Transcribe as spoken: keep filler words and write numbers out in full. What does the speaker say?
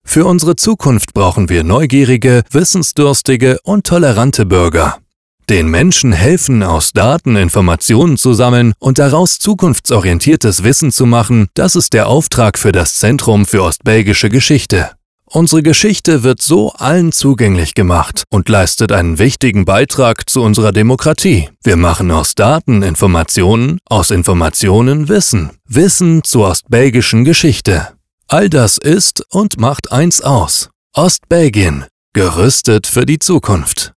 Für unsere Zukunft brauchen wir neugierige, wissensdurstige und tolerante Bürger. Den Menschen helfen, aus Daten Informationen zu sammeln und daraus zukunftsorientiertes Wissen zu machen, das ist der Auftrag für das Zentrum für ostbelgische Geschichte. Unsere Geschichte wird so allen zugänglich gemacht und leistet einen wichtigen Beitrag zu unserer Demokratie. Wir machen aus Daten Informationen, aus Informationen Wissen. Wissen zur ostbelgischen Geschichte. All das ist und macht eins aus: Ostbelgien, gerüstet für die Zukunft.